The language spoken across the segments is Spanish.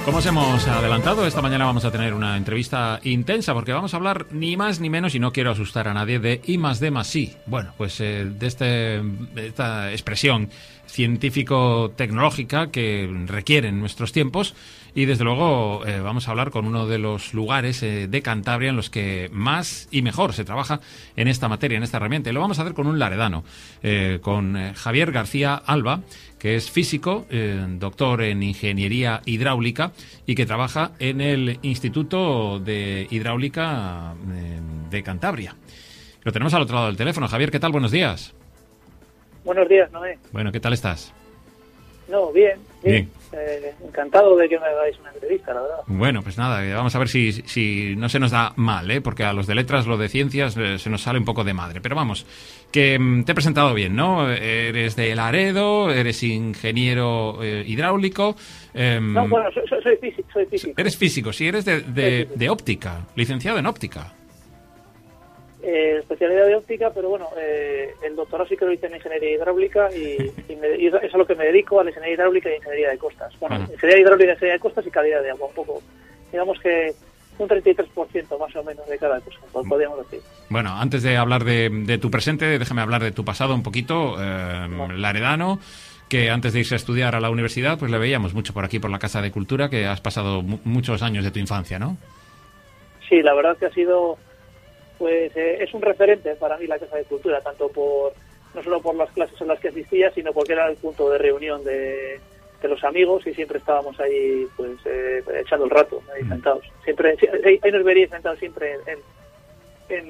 Como os hemos adelantado, esta mañana vamos a tener una entrevista intensa porque vamos a hablar ni más ni menos, y no quiero asustar a nadie, de I+D+I. Bueno, pues de esta expresión científico-tecnológica que requieren nuestros tiempos, y desde luego vamos a hablar con uno de los lugares de Cantabria en los que más y mejor se trabaja en esta materia, en esta herramienta. Y lo vamos a hacer con un laredano, con Javier García Alba, que es físico, doctor en ingeniería hidráulica y que trabaja en el Instituto de Hidráulica de Cantabria. Lo tenemos al otro lado del teléfono. Javier, ¿qué tal? Buenos días. Buenos días, Noé. Bueno, ¿qué tal estás? No, bien. Encantado de que me hagáis una entrevista, la verdad. Bueno, pues nada, vamos a ver si no se nos da mal, porque a los de letras, lo de ciencias, se nos sale un poco de madre. Pero vamos, que te he presentado bien, ¿no? Eres de Laredo, eres ingeniero hidráulico. No, bueno, soy físico. Eres físico, sí, eres de óptica, licenciado en óptica. Especialidad de óptica, pero bueno, el doctorado sí que lo hice en ingeniería hidráulica y es a lo que me dedico, a la ingeniería hidráulica y ingeniería de costas. Bueno, ingeniería hidráulica, ingeniería de costas y calidad de agua, un poco, digamos que un 33% más o menos de cada cosa, podríamos decir. Bueno, antes de hablar de tu presente, déjame hablar de tu pasado un poquito, laredano, que antes de irse a estudiar a la universidad, pues le veíamos mucho por aquí, por la Casa de Cultura, que has pasado muchos años de tu infancia, ¿no? Sí, la verdad que ha sido... Pues es un referente para mí la Casa de Cultura, tanto no solo por las clases en las que asistía, sino porque era el punto de reunión de los amigos y siempre estábamos ahí pues echando el rato, ahí sentados. Siempre ahí nos veríais sentados siempre en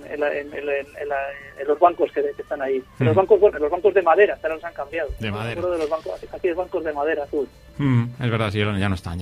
los bancos que están ahí. Los bancos, bueno, los bancos de madera, ahora los han cambiado. De madera. De los bancos, aquí es bancos de madera azul. Es verdad, sí, ya no están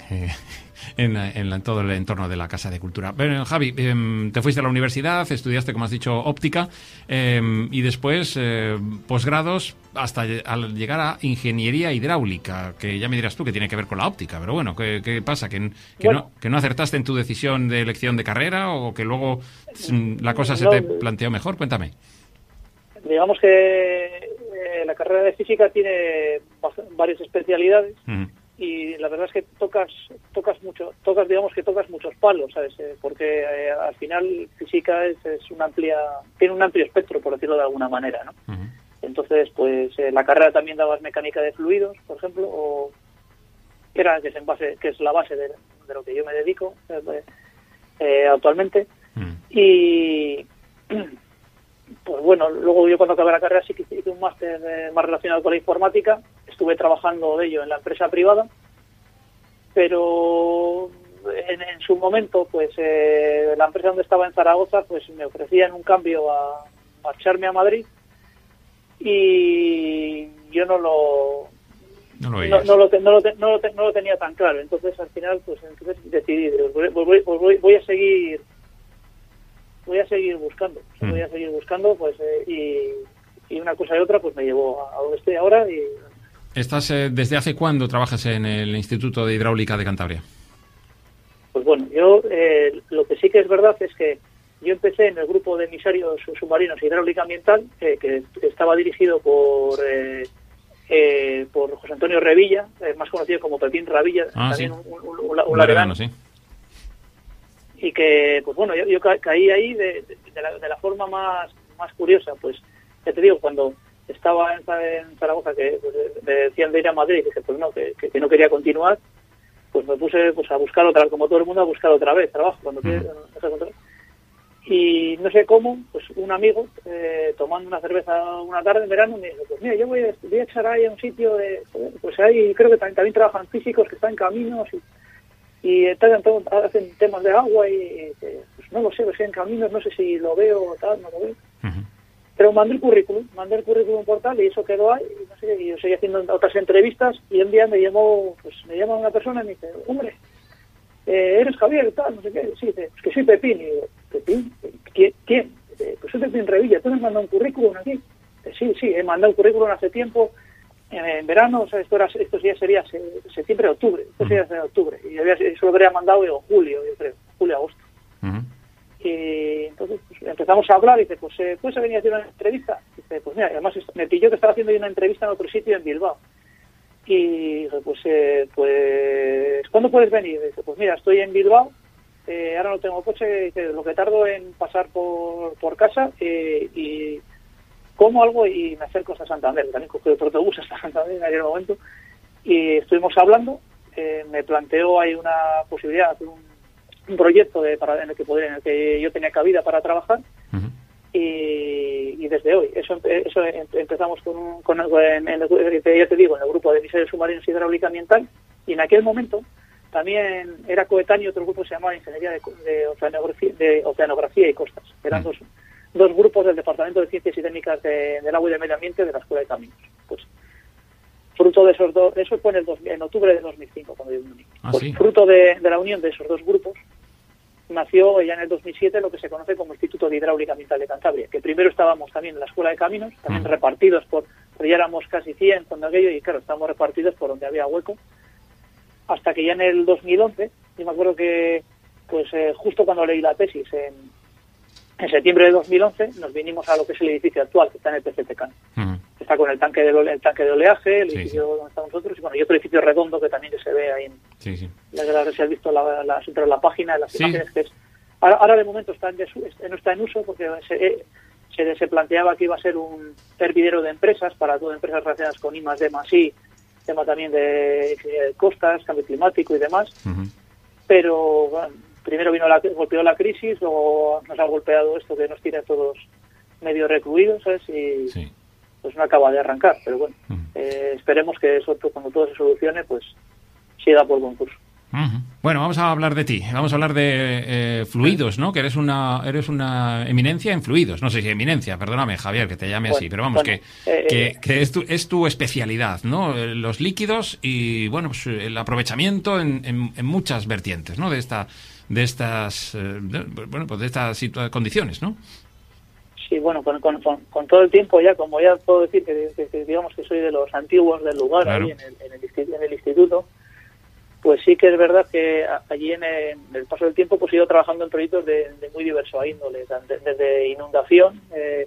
en todo el entorno de la Casa de Cultura. Bueno, Javi, te fuiste a la universidad, estudiaste, como has dicho, óptica, y después posgrados hasta al llegar a ingeniería hidráulica, que ya me dirás tú que tiene que ver con la óptica, pero bueno, ¿qué pasa? ¿Que no acertaste en tu decisión de elección de carrera o que luego la cosa se te planteó mejor? Cuéntame. Digamos que la carrera de física tiene varias especialidades. Y la verdad es que tocas muchos palos, ¿sabes? Porque al final física tiene un amplio espectro, por decirlo de alguna manera, ¿no? Entonces, pues la carrera también dabas mecánica de fluidos, por ejemplo, que es la base de lo que yo me dedico actualmente. Y pues bueno, luego yo cuando acabé la carrera sí que hice un máster más relacionado con la informática. Estuve trabajando de ello en la empresa privada, pero en su momento, pues la empresa donde estaba en Zaragoza, pues me ofrecían un cambio a marcharme a Madrid y yo no lo tenía tan claro. Entonces al final, pues decidí, voy a seguir buscando, pues y una cosa y otra, pues me llevó a donde estoy ahora. Y ¿Estás desde hace cuándo trabajas en el Instituto de Hidráulica de Cantabria? Pues bueno, yo lo que sí que es verdad es que yo empecé en el grupo de emisarios submarinos hidráulica ambiental, que estaba dirigido por José Antonio Revilla, más conocido como Pepín Ravilla, también sí. un laredano, sí. Y que, pues bueno, yo caí ahí de la forma más curiosa, pues ya te digo, cuando estaba en Zaragoza, que pues, me decían de ir a Madrid, y dije, pues no, que no quería continuar, pues me puse pues a buscar como todo el mundo, a buscar otra vez trabajo, cuando y no sé cómo, pues un amigo, tomando una cerveza una tarde en verano, me dijo, pues mira, yo voy a echar ahí a un sitio, pues ahí creo que también trabajan físicos que están en caminos y hacen temas de agua y pues no lo sé, en caminos, no sé si lo veo o tal, no lo veo. Pero mandé el currículum por tal y eso quedó ahí, y no sé, y yo seguí haciendo otras entrevistas y un día me llama una persona y me dice, hombre, ¿eres Javier tal? No sé qué. Sí, dice, es que soy Pepín. Y digo, ¿Pepín? ¿Quién? Pues soy Pepín Revilla, ¿tú me has mandado un currículum aquí? Sí, he mandado un currículum hace tiempo, en verano, o sea, esto ya sería septiembre, octubre, y eso lo habría mandado en julio, yo creo, agosto. Y entonces pues, empezamos a hablar y dice, pues ¿puedes venir a hacer una entrevista? Y dice, pues mira, además me pilló que estaba haciendo una entrevista en otro sitio en Bilbao. Y dije, pues ¿cuándo puedes venir? Y dice, pues mira, estoy en Bilbao, ahora no tengo coche, lo que tardo en pasar por casa y como algo y me acerco hasta Santander. También cogí otro autobús hasta Santander en aquel momento y estuvimos hablando. Me planteó ahí una posibilidad, un proyecto en el que yo tenía cabida para trabajar. Uh-huh. Y desde hoy eso empezamos ya te digo, en el grupo de emisarios submarinos hidráulica ambiental, y en aquel momento también era coetáneo otro grupo que se llamaba Ingeniería de Oceanografía y Costas. Eran dos grupos del Departamento de Ciencias y Técnicas del Agua y del Medio Ambiente de la Escuela de Caminos. Pues fruto de esos dos, eso fue en octubre de 2005 cuando yo me uní. Pues sí. Fruto de la unión de esos dos grupos nació ya en el 2007 lo que se conoce como Instituto de Hidráulica Ambiental de Cantabria, que primero estábamos también en la Escuela de Caminos, también repartidos pero ya éramos casi 100 cuando aquello, y claro, estábamos repartidos por donde había hueco, hasta que ya en el 2011, yo me acuerdo que pues justo cuando leí la tesis, en septiembre de 2011, nos vinimos a lo que es el edificio actual, que está en el PCTK. Uh-huh. Está con el tanque de oleaje, el edificio donde estamos nosotros, y bueno, y otro edificio redondo que también se ve ahí si has visto la página de las imágenes, que es ahora de momento no está en uso porque se planteaba que iba a ser un hervidero de empresas para todas empresas relacionadas con I+D+I, tema también de costas, cambio climático y demás. Uh-huh. Pero bueno, primero golpeó la crisis, luego nos ha golpeado esto que nos tiene a todos medio recluidos, ¿sabes? Y pues no acaba de arrancar, pero bueno, esperemos que eso, cuando todo se solucione, pues siga por buen curso. Uh-huh. Bueno, vamos a hablar de ti, vamos a hablar de fluidos, ¿no? Que eres una eminencia en fluidos, no sé si eminencia, perdóname Javier que te llame así, pero vamos, que es tu especialidad, ¿no? Los líquidos y, bueno, pues el aprovechamiento en muchas vertientes, ¿no? De estas condiciones, ¿no? Sí, bueno, con todo el tiempo ya, como ya puedo decir que digamos que soy de los antiguos del lugar, claro, ahí en el instituto, pues sí que es verdad que allí en el paso del tiempo pues he ido trabajando en proyectos de muy diverso índole, desde inundación,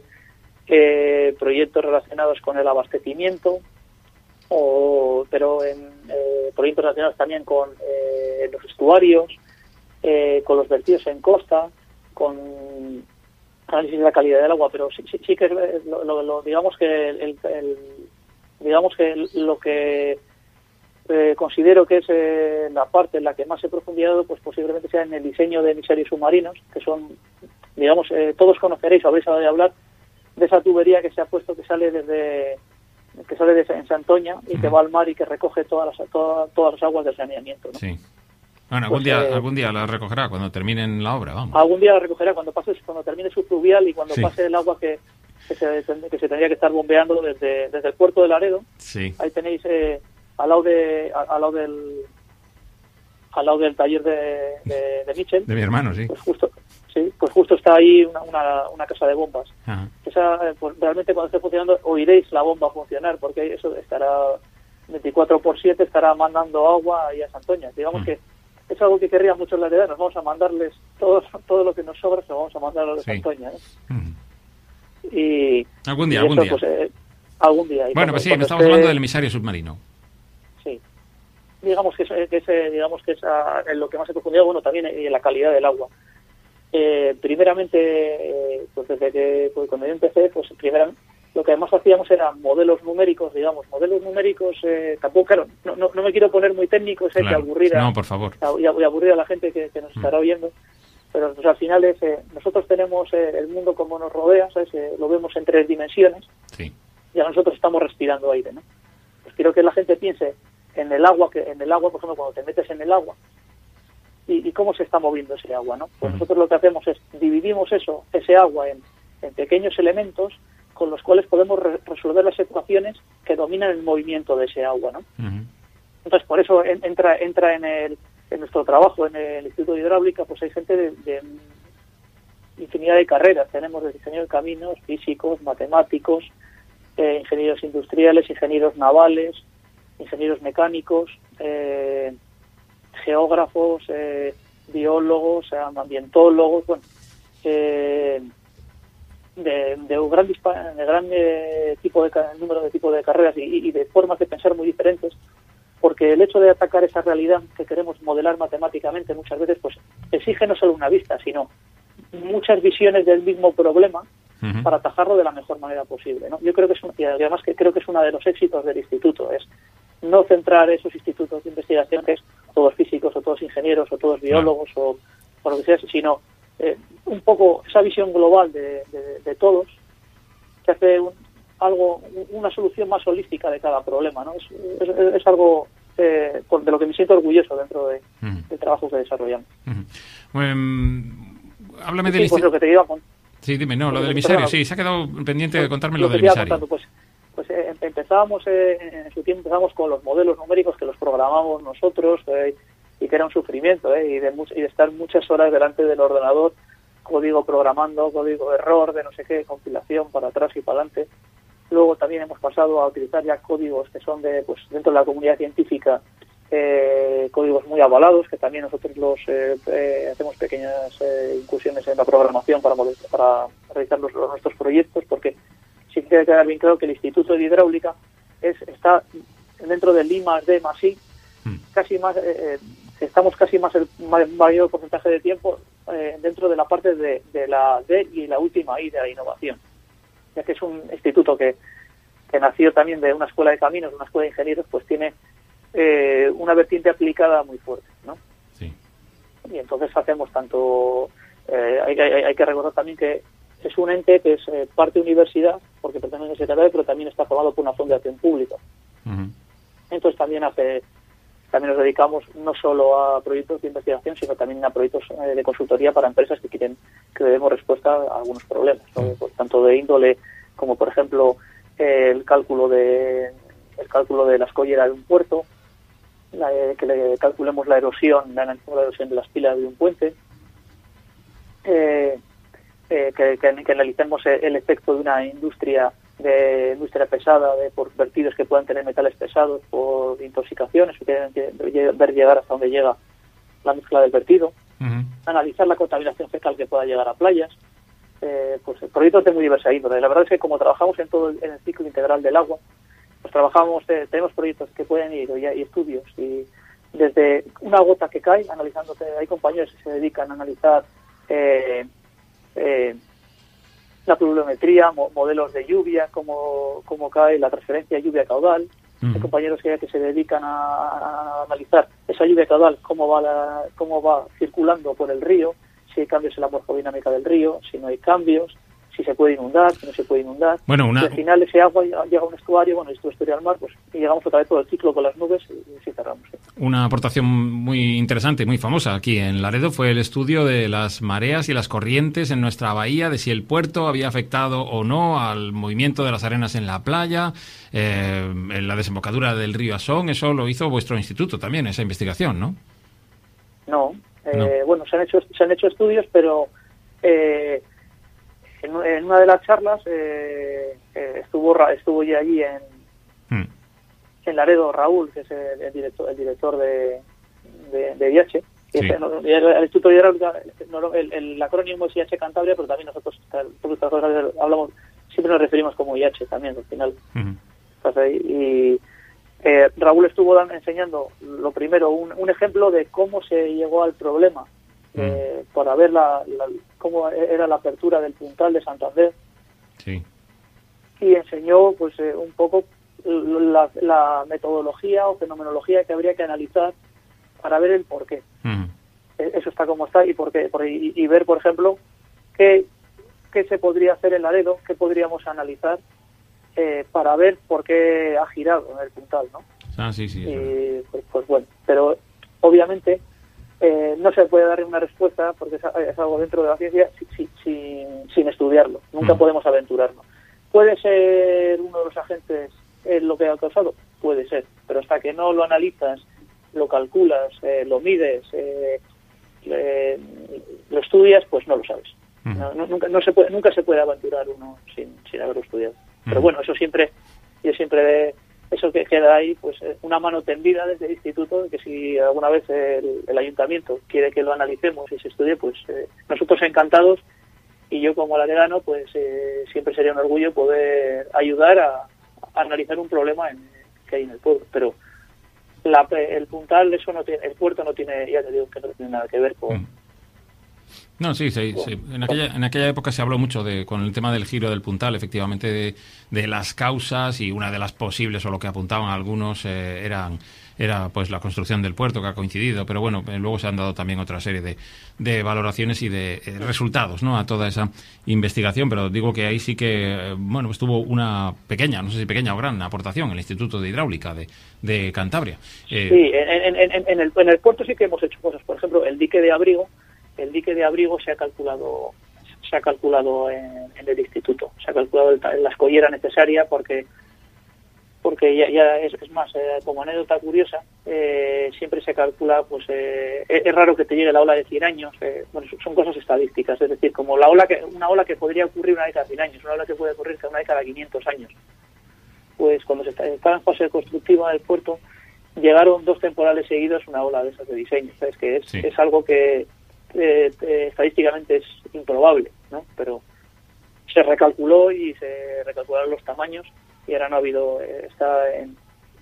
proyectos relacionados con el abastecimiento, pero en proyectos relacionados también con los estuarios, con los vertidos en costa, con análisis de la calidad del agua, pero sí que digamos que lo que considero que es la parte en la que más he profundizado, pues posiblemente sea en el diseño de emisarios submarinos, que son, digamos, todos conoceréis o habréis oído de hablar de esa tubería que se ha puesto, que sale de Santoña y que va al mar y que recoge todas las aguas del saneamiento, ¿no? Sí. Bueno, algún día la recogerá cuando terminen la obra, vamos. Algún día la recogerá cuando termine su fluvial y cuando pase el agua que se tendría que estar bombeando desde el puerto de Laredo. Sí. Ahí tenéis al lado del taller de Michel. De mi hermano, sí. Pues justo está ahí una casa de bombas. Ajá. Esa, pues realmente cuando esté funcionando oiréis la bomba funcionar, porque eso estará 24/7, estará mandando agua ahí a Santoña. Digamos que es algo que querrían muchos laredanos. Vamos a mandarles todo lo que nos sobra, se lo vamos a mandar a los de Santoña, Y algún día. Pues, algún día. Bueno, pues sí, me estamos hablando del emisario submarino. Sí. Digamos que es en lo que más he profundizado, bueno, también en la calidad del agua. Primeramente, pues desde que cuando yo empecé, pues lo que además hacíamos eran modelos numéricos, tampoco, claro, no me quiero poner muy técnico, sé que aburrir por favor. Y aburrir a la gente que nos estará oyendo, pero pues, al final nosotros tenemos el mundo como nos rodea, ¿sabes? Lo vemos en 3 dimensiones, y nosotros estamos respirando aire, ¿no? Pues quiero que la gente piense en el agua, por ejemplo, cuando te metes en el agua, y cómo se está moviendo ese agua, ¿no? Pues nosotros lo que hacemos es dividimos ese agua en pequeños elementos con los cuales podemos resolver las ecuaciones que dominan el movimiento de ese agua, ¿no? Entonces, por eso entra en nuestro trabajo en el Instituto de Hidráulica, pues hay gente de infinidad de carreras. Tenemos de diseño de caminos, físicos, matemáticos, ingenieros industriales, ingenieros navales, ingenieros mecánicos, geógrafos, biólogos, ambientólogos, bueno, de gran número de tipos de carreras y de formas de pensar muy diferentes. porque el hecho de atacar esa realidad que queremos modelar matemáticamente muchas veces pues exige no solo una vista, sino muchas visiones del mismo problema para atajarlo de la mejor manera posible, ¿no? Yo creo que y además que creo que es uno de los éxitos del instituto, es no centrar esos institutos de investigación que es todos físicos o todos ingenieros o todos biólogos o lo que sea, sino un poco esa visión global de todos que hace una solución más holística de cada problema, ¿no? Es algo de lo que me siento orgulloso dentro del trabajo que desarrollamos. Háblame del pues lo que te iba a contar. Sí, dime, no, lo del emisario, sí, se ha quedado pendiente de contarme lo del emisario. Pues empezábamos en su tiempo con los modelos numéricos que los programamos nosotros y que era un sufrimiento y de estar muchas horas delante del ordenador, código programando, código error, de no sé qué, compilación para atrás y para adelante. Luego también hemos pasado a utilizar ya códigos que son dentro de la comunidad científica, códigos muy avalados, que también nosotros hacemos pequeñas incursiones en la programación para realizar nuestros proyectos, porque sí que debe quedar bien claro que el Instituto de Hidráulica está dentro del I+D+I, casi más, estamos casi más el mayor porcentaje de tiempo dentro de la parte de la D y la última I de la innovación, ya que es un instituto que nació también de una escuela de caminos, una escuela de ingenieros, pues tiene una vertiente aplicada muy fuerte, ¿no? Sí. Y entonces hacemos tanto... hay que recordar también que es un ente que es parte universidad, porque pertenece a la Secretaría, pero también está formado por una fundación pública. Entonces también nos dedicamos no solo a proyectos de investigación, sino también a proyectos de consultoría para empresas que quieren que le demos respuesta a algunos problemas, ¿no? Pues, tanto de índole como, por ejemplo, el cálculo de la escollera de un puerto, que le calculemos la erosión de las pilas de un puente, que analicemos el efecto de una industria pesada, por vertidos que puedan tener metales pesados por intoxicaciones, que ver llegar hasta donde llega la mezcla del vertido, analizar la contaminación fecal que pueda llegar a playas, pues proyectos de muy diversa índole. La verdad es que como trabajamos en el ciclo integral del agua, pues tenemos proyectos que pueden ir y estudios, y desde una gota que cae, hay compañeros que se dedican a analizar la pluviometría, modelos de lluvia, cómo cae la transferencia de lluvia caudal. Hay compañeros que se dedican a analizar esa lluvia caudal, cómo va circulando por el río, si hay cambios en la morfodinámica del río, si no hay cambios, si se puede inundar, si no se puede inundar. Bueno, y al final ese agua llega a un estuario, esto estuario al mar, pues y llegamos otra vez todo el ciclo con las nubes y así cerramos. Una aportación muy interesante, muy famosa aquí en Laredo fue el estudio de las mareas y las corrientes en nuestra bahía, de si el puerto había afectado o no al movimiento de las arenas en la playa, en la desembocadura del río Asón. Eso lo hizo vuestro instituto también, esa investigación, ¿no? No. Bueno, se han hecho estudios, pero en una de las charlas estuvo ya allí en Laredo Raúl, que es el director de IH. Sí. El Instituto de Hidráulica, el acrónimo es IH Cantabria, pero también nosotros hablamos, siempre nos referimos como IH también al final. Y Raúl estuvo enseñando lo primero, un ejemplo de cómo se llegó al problema, para ver cómo era la apertura del puntal de Santander. Sí. Y enseñó pues un poco la metodología o fenomenología que habría que analizar para ver el porqué. Eso está como está, y ver, por ejemplo, qué se podría hacer en Laredo, qué podríamos analizar para ver por qué ha girado el puntal, ¿no? Sí. Y pues bueno, pero obviamente no se puede dar una respuesta porque es algo dentro de la ciencia sin estudiarlo. Nunca podemos aventurarnos. ¿Puede ser uno de los agentes lo que ha causado? Puede ser, pero hasta que no lo analizas, lo calculas, lo mides, lo estudias, pues no lo sabes. Nunca se puede aventurar uno sin haberlo estudiado. Pero bueno, eso que queda ahí, pues una mano tendida desde el instituto, que si alguna vez el ayuntamiento quiere que lo analicemos y se estudie, pues nosotros encantados, y yo como laredano, pues siempre sería un orgullo poder ayudar a analizar un problema que hay en el pueblo. Pero el puntal, eso no tiene, el puerto no tiene, ya te digo que no tiene nada que ver con... No, sí. En aquella época se habló mucho con el tema del giro del puntal, efectivamente, de las causas, y una de las posibles, o lo que apuntaban algunos, era pues la construcción del puerto, que ha coincidido, pero bueno, luego se han dado también otra serie de valoraciones y de resultados, ¿no?, a toda esa investigación, pero digo que ahí sí que, bueno, pues tuvo una pequeña, no sé si pequeña o gran aportación el Instituto de Hidráulica de Cantabria. Sí, en el puerto sí que hemos hecho cosas, por ejemplo, el dique de abrigo se ha calculado en el instituto, se ha calculado la escollera necesaria porque ya es más, como anécdota curiosa, siempre se calcula, pues es raro que te llegue la ola de 100 años, bueno, son cosas estadísticas, es decir, como una ola que podría ocurrir una vez cada 100 años, una ola que puede ocurrir una vez cada 500 años. Pues cuando se estaba en fase constructiva del puerto, llegaron 2 temporales seguidos, una ola de esas de diseño, ¿sabes? Que es algo que estadísticamente es improbable, ¿no? Pero se recalculó y se recalcularon los tamaños y ahora no ha habido, está en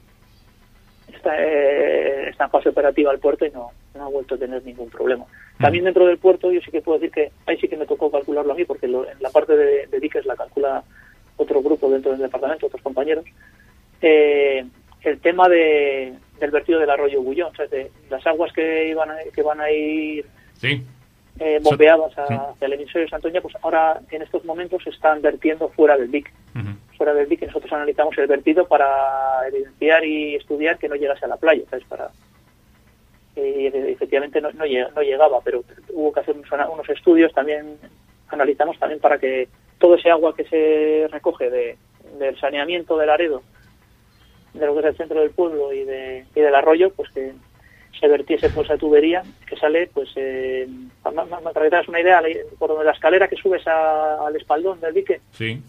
fase operativa el puerto y no ha vuelto a tener ningún problema. También dentro del puerto yo sí que puedo decir que ahí sí que me tocó calcularlo a mí, porque en la parte de diques la calcula otro grupo dentro del departamento, otros compañeros. El tema del vertido del arroyo Bullón, ¿sabes? De las aguas que van a ir bombeadas hacia el emisario de Santoña, pues ahora en estos momentos se están vertiendo fuera del dique. Fuera del dique nosotros analizamos el vertido para evidenciar y estudiar que no llegase a la playa, ¿sabes? Y efectivamente no llegaba, pero hubo que hacer unos estudios, también analizamos también para que todo ese agua que se recoge del saneamiento del Aredo, de lo que es el centro del pueblo y del arroyo, pues que se vertiese por esa tubería que sale, pues para que te hagas una idea, por donde la escalera que subes al espaldón del dique,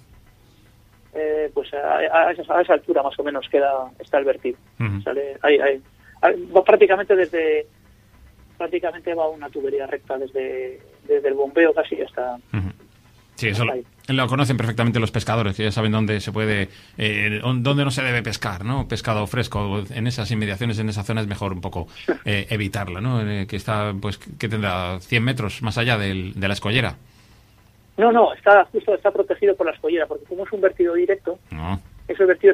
pues a esa altura más o menos está el vertido. Sale, va prácticamente va una tubería recta desde el bombeo casi hasta... Sí, eso lo conocen perfectamente los pescadores, que ya saben dónde se puede, dónde no se debe pescar, ¿no? Pescado fresco en esas inmediaciones, en esa zona es mejor un poco evitarla, ¿no? Que está, pues, que tendrá 100 metros más allá de la escollera. No, está protegido por la escollera, porque como es un vertido directo, ese vertido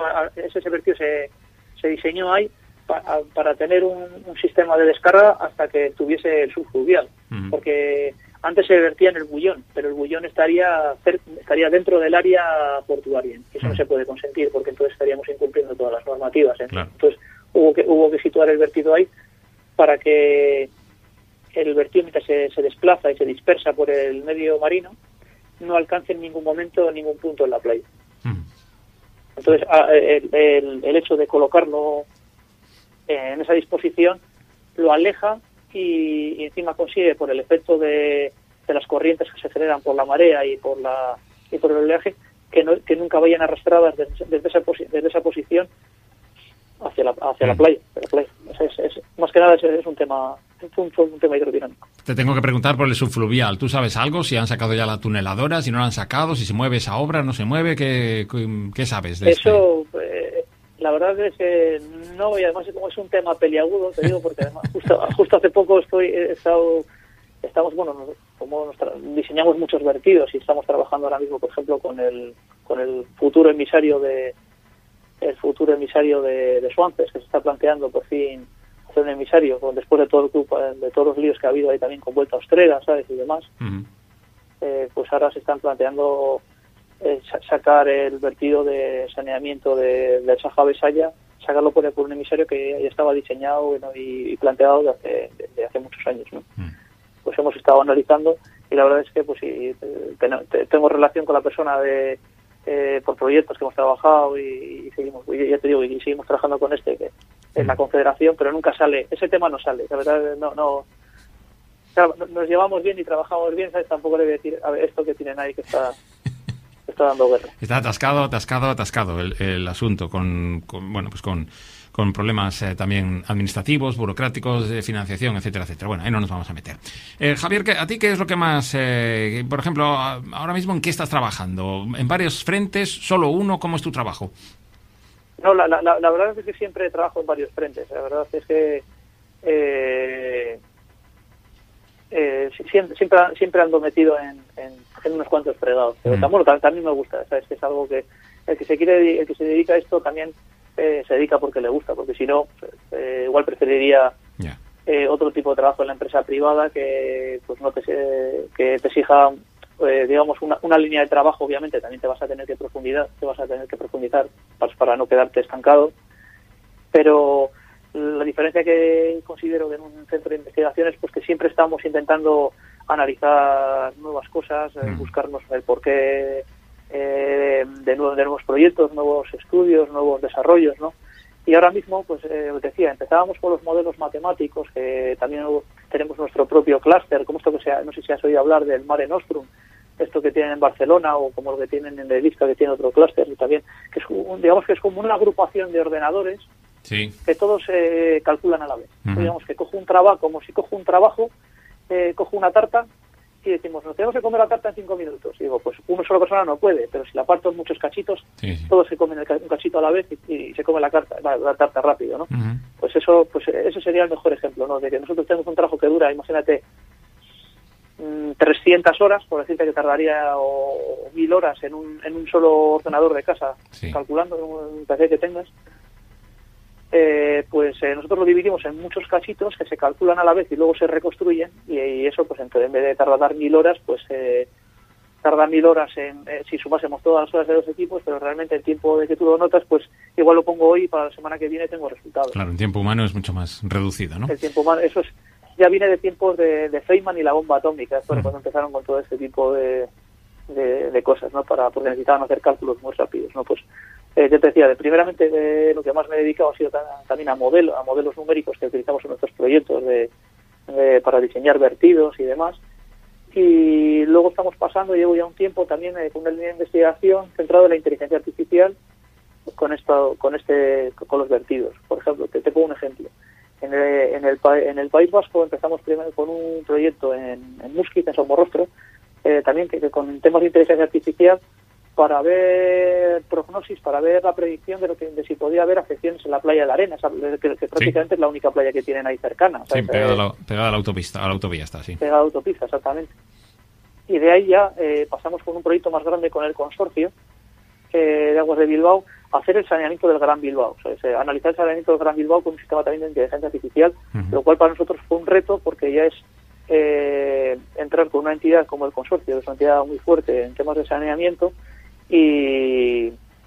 se diseñó ahí para tener un sistema de descarga hasta que tuviese el subfluvial, porque antes se vertía en el Bullón, pero el Bullón estaría dentro del área portuaria, y eso no se puede consentir, porque entonces estaríamos incumpliendo todas las normativas, ¿eh? Claro. Entonces hubo que situar el vertido ahí para que el vertido, mientras se desplaza y se dispersa por el medio marino, no alcance en ningún momento ningún punto en la playa. Entonces el hecho de colocarlo en esa disposición lo aleja y encima consigue, por el efecto de las corrientes que se generan por la marea y por el oleaje, que nunca vayan arrastradas desde esa posición hacia la playa. Más que nada es un tema hidrodinámico. Te tengo que preguntar por el subfluvial. ¿Tú sabes algo? Si han sacado ya la tuneladora, si no la han sacado, si se mueve esa obra, no se mueve, ¿qué sabes de eso? La verdad es que no, y además como es un tema peliagudo, te digo, porque además justo hace poco diseñamos muchos vertidos y estamos trabajando ahora mismo, por ejemplo, con el futuro emisario de Suances, que se está planteando por fin hacer un emisario, después de todos los líos que ha habido ahí también con Vuelta Austrera, ¿sabes? Y demás. Pues ahora se están planteando sacar el vertido de saneamiento del Saja-Besaya, sacarlo por un emisario que ya estaba diseñado y planteado de hace muchos años, ¿no? Pues hemos estado analizando y la verdad es que pues sí, tengo relación con la persona por proyectos que hemos trabajado y seguimos, ya te digo, y seguimos trabajando con que en la Confederación, pero nunca sale, ese tema no sale, la verdad no. Claro, nos llevamos bien y trabajamos bien, ¿sabes? Tampoco le voy a decir, a ver, esto que tienen ahí que está dando guerra. Está atascado el asunto con problemas también administrativos, burocráticos, de financiación, etcétera, etcétera. Bueno, ahí no nos vamos a meter. Javier, ¿a ti qué es lo que más, por ejemplo, ahora mismo en qué estás trabajando? ¿En varios frentes? ¿Solo uno? ¿Cómo es tu trabajo? No, la verdad es que siempre trabajo en varios frentes. La verdad es que siempre ando metido en unos cuantos fregados. Pero bueno, también me gusta, ¿sabes? Que es algo que el que se dedica a esto también se dedica porque le gusta, porque si no, igual preferiría otro tipo de trabajo en la empresa privada que pues no que te exija digamos una línea de trabajo. Obviamente también te vas a tener que profundizar para no quedarte estancado, pero la diferencia que considero en un centro de investigación es pues que siempre estamos intentando analizar nuevas cosas, buscarnos el porqué de nuevos proyectos, nuevos estudios, nuevos desarrollos, ¿no? Y ahora mismo, pues decía, empezábamos con los modelos matemáticos, que también tenemos nuestro propio clúster, como esto que no sé si has oído hablar del Mare Nostrum, esto que tienen en Barcelona, o como lo que tienen en el ISCA, que tiene otro clúster, y también, que es digamos que es como una agrupación de ordenadores que todos calculan a la vez. Digamos que cojo un trabajo, como si cojo un trabajo, cojo una tarta, y decimos, nos tenemos que comer la tarta en 5 minutos. Y digo, pues una sola persona no puede, pero si la parto en muchos cachitos, todos se comen un cachito a la vez y se come la tarta rápido, ¿no? Pues ese sería el mejor ejemplo, ¿no? De que nosotros tenemos un trabajo que dura, imagínate, 300 horas, por decirte que tardaría, o 1000 horas en un solo ordenador de casa, calculando un PC que tengas. Nosotros lo dividimos en muchos cachitos que se calculan a la vez y luego se reconstruyen, y eso, pues entonces, en vez de tardar 1000 horas, pues tarda 1000 horas si sumásemos todas las horas de los equipos, pero realmente el tiempo de que tú lo notas, pues igual lo pongo hoy y para la semana que viene tengo resultados. Claro, el tiempo humano es mucho más reducido, ¿no? El tiempo humano, ya viene de tiempos de Feynman y la bomba atómica, cuando empezaron con todo este tipo de cosas, ¿no? Porque necesitaban hacer cálculos muy rápidos, ¿no? Pues yo te decía, primeramente lo que más me he dedicado ha sido también a modelos numéricos que utilizamos en nuestros proyectos para diseñar vertidos y demás. Y luego llevo ya un tiempo también con una línea de investigación centrada en la inteligencia artificial con los vertidos. Por ejemplo, te pongo un ejemplo. En el País Vasco empezamos primero con un proyecto en Muskiz, en Somorrostro, también que con temas de inteligencia artificial, para ver prognosis, para ver la predicción de si podía haber afecciones en la playa de la Arena, que prácticamente es la única playa que tienen ahí cercana. ¿Sabes? Sí, pegada a la autovía está, sí. Pegada a la autopista, exactamente. Y de ahí ya pasamos con un proyecto más grande con el consorcio de Aguas de Bilbao, a hacer el saneamiento del Gran Bilbao, analizar el saneamiento del Gran Bilbao con un sistema también de inteligencia artificial, lo cual para nosotros fue un reto, porque ya es entrar con una entidad como el consorcio, que es una entidad muy fuerte en temas de saneamiento, y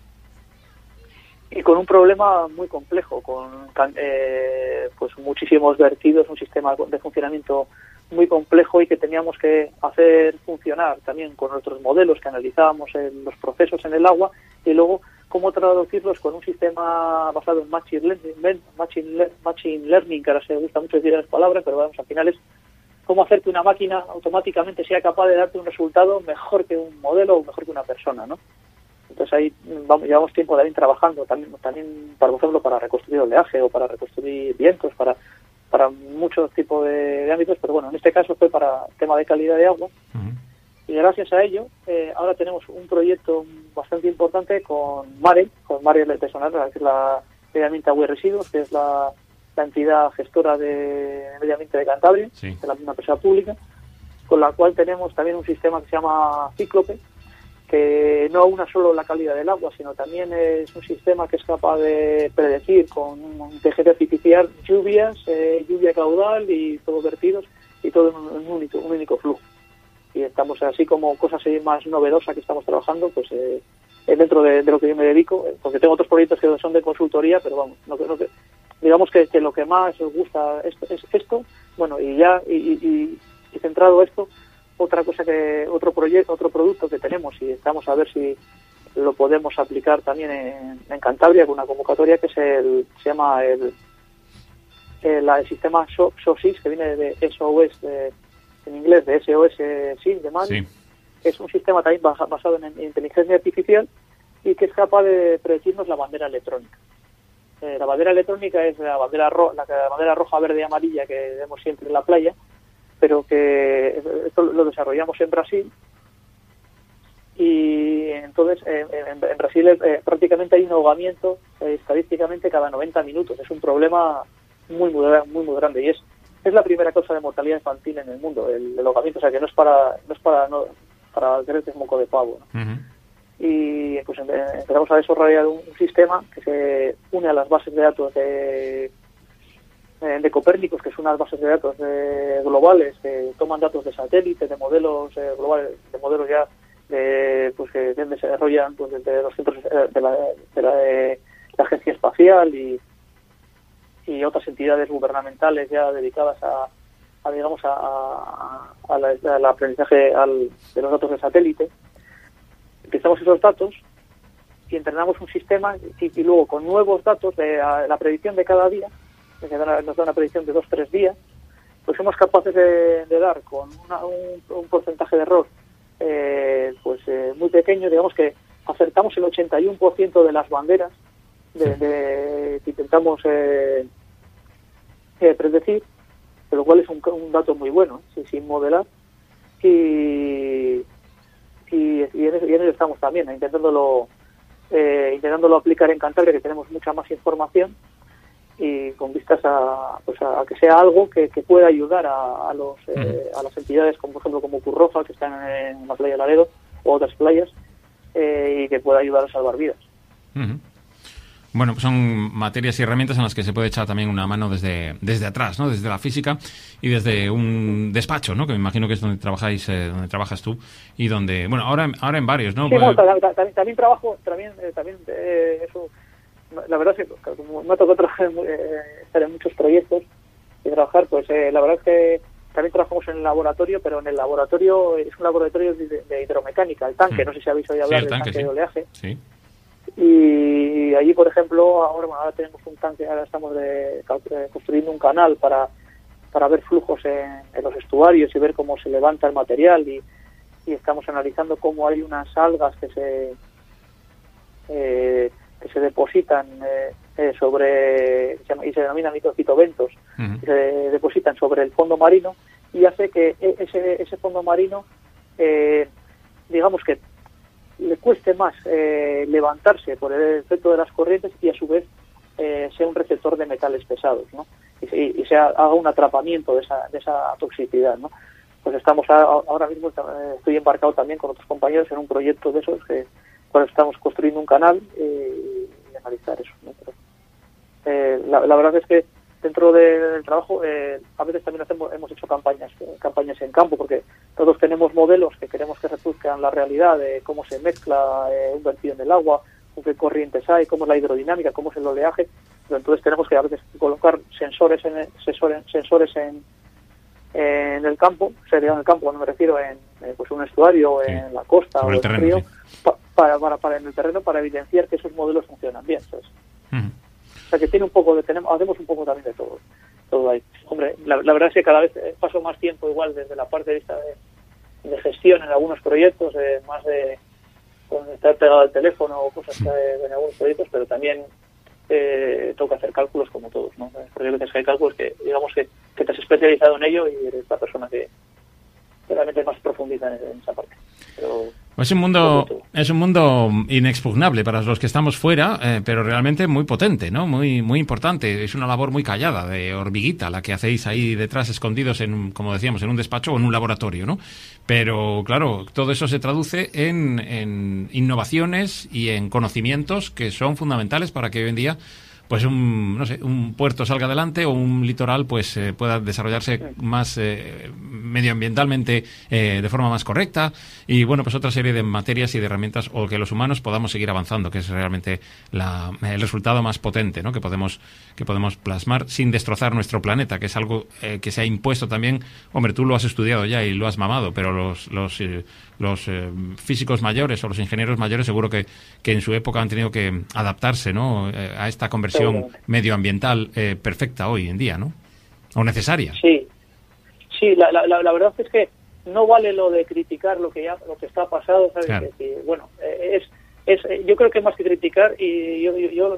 con un problema muy complejo, con pues muchísimos vertidos, un sistema de funcionamiento muy complejo, y que teníamos que hacer funcionar también con nuestros modelos que analizábamos en los procesos en el agua, y luego cómo traducirlos con un sistema basado en machine learning, que ahora se gusta mucho decir las palabras, pero vamos, al final es cómo hacer que una máquina automáticamente sea capaz de darte un resultado mejor que un modelo o mejor que una persona, ¿no? Entonces ahí llevamos tiempo también trabajando, también por ejemplo, para reconstruir oleaje o para reconstruir vientos, para muchos tipos de ámbitos, pero bueno, en este caso fue para tema de calidad de agua. Y gracias a ello, ahora tenemos un proyecto bastante importante con Mare de Sonar, que es la Medio Ambiente, Agua y Residuos, que es la entidad gestora de Medio Ambiente de Cantabria, de la misma empresa pública, con la cual tenemos también un sistema que se llama Cíclope, que no aúna solo la calidad del agua, sino también es un sistema que es capaz de predecir con inteligencia artificial lluvia caudal y todos vertidos, y todo en un único flujo. Y estamos así como cosas más novedosas que estamos trabajando, pues dentro de lo que yo me dedico, porque tengo otros proyectos que son de consultoría, pero vamos, digamos que lo que más os gusta es esto, bueno, y centrado esto, otro producto que tenemos, y estamos a ver si lo podemos aplicar también en Cantabria con una convocatoria que se llama el sistema SOSIS, que viene de SOS en inglés, de SOS de man, que es un sistema también basado en inteligencia artificial y que es capaz de predecirnos la bandera electrónica. La bandera electrónica es la bandera roja, verde y amarilla que vemos siempre en la playa, pero que esto lo desarrollamos en Brasil, y entonces en Brasil prácticamente hay un ahogamiento estadísticamente cada 90 minutos. Es un problema muy grande y es la primera causa de mortalidad infantil en el mundo, el ahogamiento. O sea que no es para creer que es moco de pavo, ¿no? Uh-huh. Y pues empezamos a desarrollar un sistema que se une a las bases de datos de Copérnicus, que son unas bases de datos globales que toman datos de satélite, de modelos globales, de modelos ya pues que desarrollan pues desde los centros de la Agencia Espacial y otras entidades gubernamentales ya dedicadas digamos al aprendizaje de los datos de satélite. Utilizamos esos datos y entrenamos un sistema y luego con nuevos datos de la predicción de cada día, que nos da una predicción de 2-3 días, pues somos capaces de dar con un porcentaje de error muy pequeño. Digamos que acertamos el 81% de las banderas que intentamos predecir, lo cual es un dato muy bueno, sin modelar, y en ello estamos también, intentándolo aplicar en Cantabria, que tenemos mucha más información, y con vistas a que sea algo que pueda ayudar a las entidades, como por ejemplo como Currofa, que están en la playa de Laredo, o otras playas, y que pueda ayudar a salvar vidas. Uh-huh. Bueno, pues son materias y herramientas en las que se puede echar también una mano desde atrás, ¿no? Desde la física y desde un despacho, ¿no? Que me imagino que es donde trabajas tú y donde, bueno, ahora en varios, ¿no? Sí, bueno, también trabajo, eso, la verdad es que como me ha tocado estar en muchos proyectos y trabajar, pues la verdad es que también trabajamos en el laboratorio, pero en el laboratorio es un laboratorio de hidromecánica, el tanque, no sé si habéis oído hablar del tanque de oleaje. Sí. Y allí, por ejemplo, ahora tenemos un tanque, ahora estamos construyendo un canal para ver flujos en los estuarios y ver cómo se levanta el material, y estamos analizando cómo hay unas algas que se depositan y se denominan microfitobentos, uh-huh. Que se depositan sobre el fondo marino y hace que ese fondo marino, digamos que le cueste más levantarse por el efecto de las corrientes y a su vez sea un receptor de metales pesados, ¿no? Y se haga un atrapamiento de esa toxicidad, ¿no? Pues ahora mismo estoy embarcado también con otros compañeros en un proyecto de esos cuando estamos construyendo un canal y analizar eso, ¿no? Pero, la verdad es que dentro del trabajo a veces también hemos hecho campañas en campo, porque todos tenemos modelos que queremos que reproduzcan la realidad de cómo se mezcla un vertido en el agua, con qué corrientes hay, cómo es la hidrodinámica, cómo es el oleaje, pero entonces tenemos que a veces colocar sensores en el campo, sería en el campo cuando me refiero en pues un estuario, sí, en la costa o en el río, sí. para en el terreno, para evidenciar que esos modelos funcionan bien, ¿sabes? Uh-huh. O sea que hacemos un poco también de todo ahí. Hombre, la verdad es que cada vez paso más tiempo igual desde la parte de gestión en algunos proyectos, más de con estar pegado al teléfono o cosas en algunos proyectos, pero también toca hacer cálculos como todos, ¿no? Proyectos que hay cálculos que digamos que te has especializado en ello y eres la persona que realmente más profundiza en esa parte. Pero es un mundo inexpugnable para los que estamos fuera, pero realmente muy potente, ¿no? Muy importante. Es una labor muy callada, de hormiguita, la que hacéis ahí detrás, escondidos como decíamos, en un despacho o en un laboratorio, ¿no? Pero, claro, todo eso se traduce en innovaciones y en conocimientos que son fundamentales para que hoy en día pues un puerto salga adelante o un litoral pues pueda desarrollarse más medioambientalmente de forma más correcta, y bueno, pues otra serie de materias y de herramientas, o que los humanos podamos seguir avanzando, que es realmente el resultado más potente, ¿no? que podemos plasmar sin destrozar nuestro planeta, que es algo que se ha impuesto también. Hombre, tú lo has estudiado ya y lo has mamado, pero los físicos mayores o los ingenieros mayores seguro que en su época han tenido que adaptarse, ¿no? A esta conversión medioambiental perfecta hoy en día, ¿no? O necesaria. Sí, la verdad es que no vale lo de criticar lo que está pasado, ¿sabes? Claro. Bueno, yo creo que más que criticar, y yo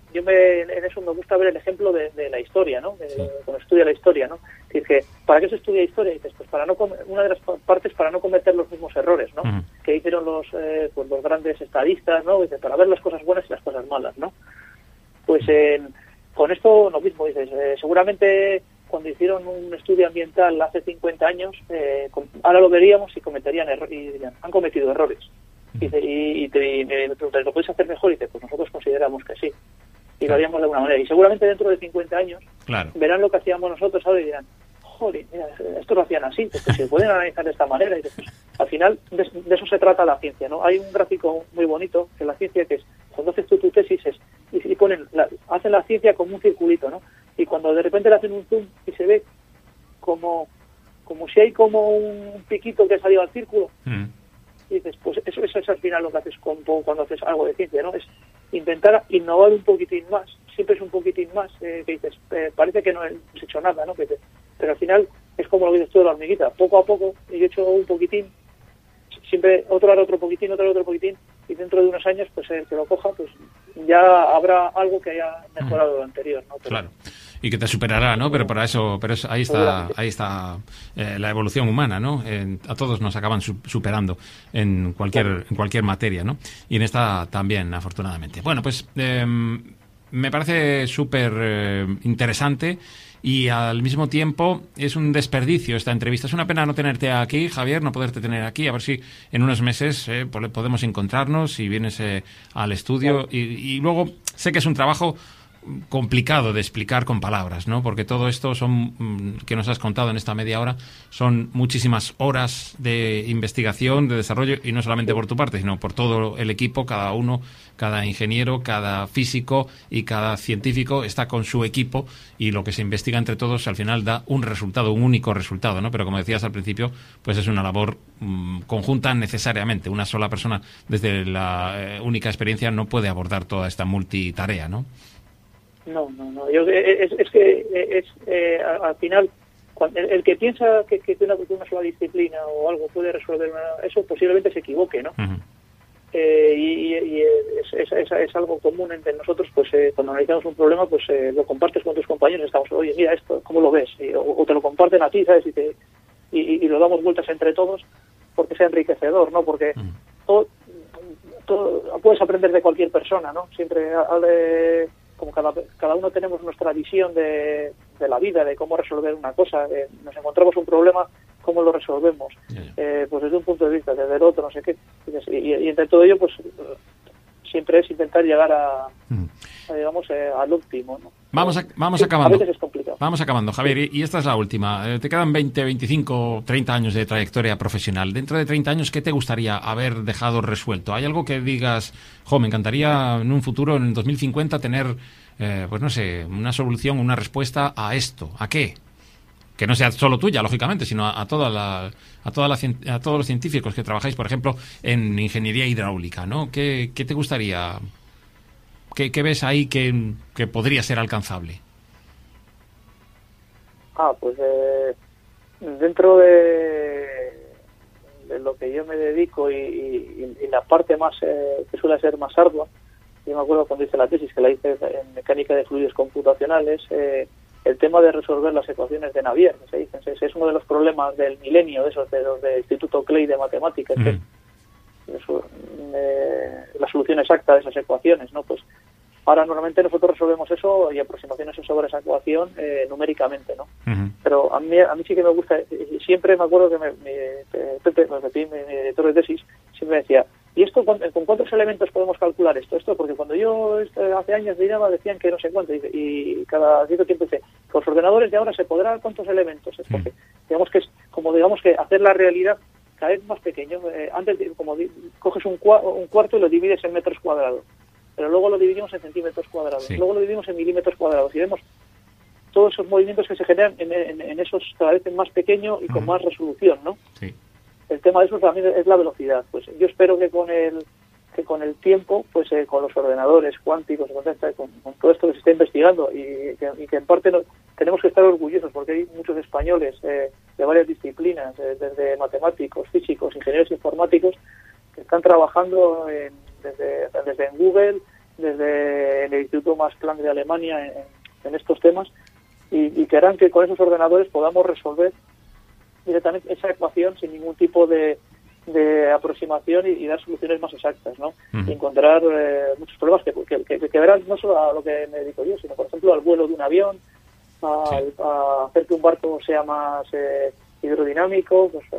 en eso me gusta ver el ejemplo de la historia, ¿no? Cuando estudia la historia, ¿no? Es decir, que ¿para qué se estudia historia? Y dices, pues una de las partes para no cometer los mismos errores, ¿no? Que hicieron los grandes estadistas, ¿no? Dices, para ver las cosas buenas y las cosas malas, ¿no? Pues con esto lo mismo, dices, seguramente cuando hicieron un estudio ambiental hace 50 años, ahora lo veríamos y cometerían errores, y dirían, han cometido errores. Y me preguntas, ¿lo podéis hacer mejor? Y dices, pues nosotros consideramos que sí. Y lo haríamos de alguna manera. Y seguramente dentro de 50 años verán lo que hacíamos nosotros ahora y dirán, joder, mira, esto lo hacían así, porque se pueden analizar de esta manera. Y dices, al final, de eso se trata la ciencia, ¿no? Hay un gráfico muy bonito en la ciencia que es, cuando haces tu tesis, y hacen la ciencia como un circulito, ¿no? Y cuando de repente le hacen un zoom y se ve como si hay como un piquito que ha salido al círculo, y dices, pues eso es al final lo que haces cuando haces algo de ciencia, ¿no? Es intentar innovar un poquitín más, siempre es un poquitín más, que dices, parece que no hemos hecho nada, ¿no? Pero al final es como lo que dices tú de la hormiguita, poco a poco, yo he hecho un poquitín, siempre otro poquitín, y dentro de unos años, pues el que lo coja, pues ya habrá algo que haya mejorado lo anterior, ¿no? Claro. Y que te superará, ¿no? Pero ahí está la evolución humana, ¿no? A todos nos acaban superando en cualquier materia, ¿no? Y en esta también, afortunadamente. Bueno, pues me parece súper interesante y al mismo tiempo es un desperdicio esta entrevista. Es una pena no tenerte aquí, Javier, no poderte tener aquí. A ver si en unos meses podemos encontrarnos y vienes al estudio. Y luego sé que es un trabajo complicado de explicar con palabras, ¿no? Porque todo esto que nos has contado en esta media hora son muchísimas horas de investigación, de desarrollo, y no solamente por tu parte, sino por todo el equipo, cada uno, cada ingeniero, cada físico y cada científico está con su equipo, y lo que se investiga entre todos al final da un resultado, un único resultado, ¿no? Pero como decías al principio, pues es una labor conjunta necesariamente. Una sola persona desde la única experiencia no puede abordar toda esta multitarea, ¿no? No. Al final, el que piensa que una sola disciplina o algo puede resolver eso, posiblemente se equivoque, ¿no? Y es algo común entre nosotros, pues cuando analizamos un problema, pues lo compartes con tus compañeros, estamos, oye, mira esto, ¿cómo lo ves? O te lo comparten a ti, ¿sabes? Y lo damos vueltas entre todos porque sea enriquecedor, ¿no? Porque todo puedes aprender de cualquier persona, ¿no? Siempre como cada uno tenemos nuestra visión de la vida, de cómo resolver una cosa, nos encontramos un problema, cómo lo resolvemos, pues desde un punto de vista, desde el otro, no sé qué, y entre todo ello, pues siempre es intentar llegar al óptimo, ¿no? Vamos acabando. A veces es complicado. Vamos acabando, Javier, y esta es la última. Te quedan 20, 25, 30 años de trayectoria profesional. Dentro de 30 años, ¿qué te gustaría haber dejado resuelto? ¿Hay algo que digas, me encantaría en un futuro, en el 2050, tener, pues no sé, una solución, una respuesta a esto? ¿A qué? Que no sea solo tuya, lógicamente, sino a todos los científicos que trabajáis, por ejemplo, en ingeniería hidráulica, ¿no? ¿Qué te gustaría? ¿Qué ves ahí que podría ser alcanzable? Pues dentro de lo que yo me dedico y la parte más que suele ser más ardua, yo me acuerdo cuando hice la tesis, que la hice en mecánica de fluidos computacionales, el tema de resolver las ecuaciones de Navier, que se dicen, es uno de los problemas del milenio, de los del Instituto Clay de Matemáticas, que la solución exacta de esas ecuaciones, ¿no? Pues ahora normalmente nosotros resolvemos eso y aproximaciones sobre esa ecuación numéricamente, ¿no? Pero a mí sí que me gusta, y siempre me acuerdo que Pepe, mi director de tesis, siempre me decía, ¿y esto con cuántos elementos podemos calcular esto? Porque cuando yo hace años miraba decían que no sé cuánto, y cada cierto tiempo dice, con los ordenadores de ahora se podrá cuántos elementos, es porque digamos que hacer la realidad cada vez más pequeño. Antes, coges un cuarto y lo divides en metros cuadrados, pero luego lo dividimos en centímetros cuadrados, luego lo dividimos en milímetros cuadrados, y vemos todos esos movimientos que se generan en esos cada vez más pequeño y con más resolución, ¿no? Sí. El tema de eso también es la velocidad. Pues yo espero que con el tiempo, pues con los ordenadores cuánticos, con todo esto que se está investigando, y que en parte tenemos que estar orgullosos, porque hay muchos españoles de varias disciplinas, desde matemáticos, físicos, ingenieros informáticos, que están trabajando desde en Google, desde el Instituto Max Planck de Alemania en estos temas y que harán que con esos ordenadores podamos resolver directamente esa ecuación sin ningún tipo de aproximación y dar soluciones más exactas, ¿no? Y encontrar muchos problemas que verán no solo a lo que me dedico yo, sino por ejemplo al vuelo de un avión, a hacer que un barco sea más hidrodinámico, pues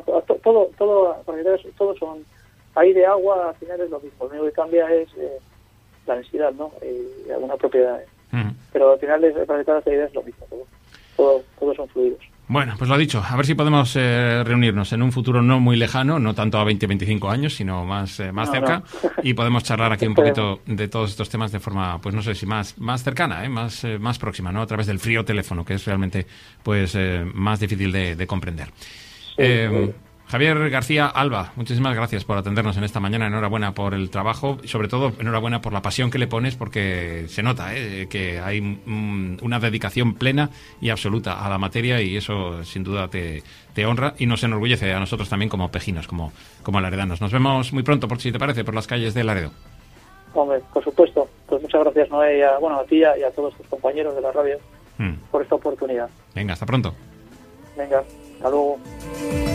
todo son aire, agua, al final es lo mismo. Lo único que cambia es la densidad, ¿no? Y alguna propiedad. Pero al final para cada idea es lo mismo. Todos son fluidos. Bueno, pues lo dicho, a ver si podemos reunirnos en un futuro no muy lejano, no tanto a 20-25 años, sino más cerca, y podemos charlar aquí un poquito de todos estos temas de forma, pues no sé si más cercana, más próxima, ¿no? A través del frío teléfono, que es realmente pues más difícil de comprender. Sí. Javier García Alba, muchísimas gracias por atendernos en esta mañana. Enhorabuena por el trabajo y sobre todo enhorabuena por la pasión que le pones, porque se nota que hay una dedicación plena y absoluta a la materia y eso sin duda te honra y nos enorgullece a nosotros también como pejinos, como laredanos. Nos vemos muy pronto, por si te parece, por las calles de Laredo. Hombre, por supuesto. Pues muchas gracias, Noé, a ti y a todos tus compañeros de la radio por esta oportunidad. Venga, hasta pronto. Venga, hasta luego.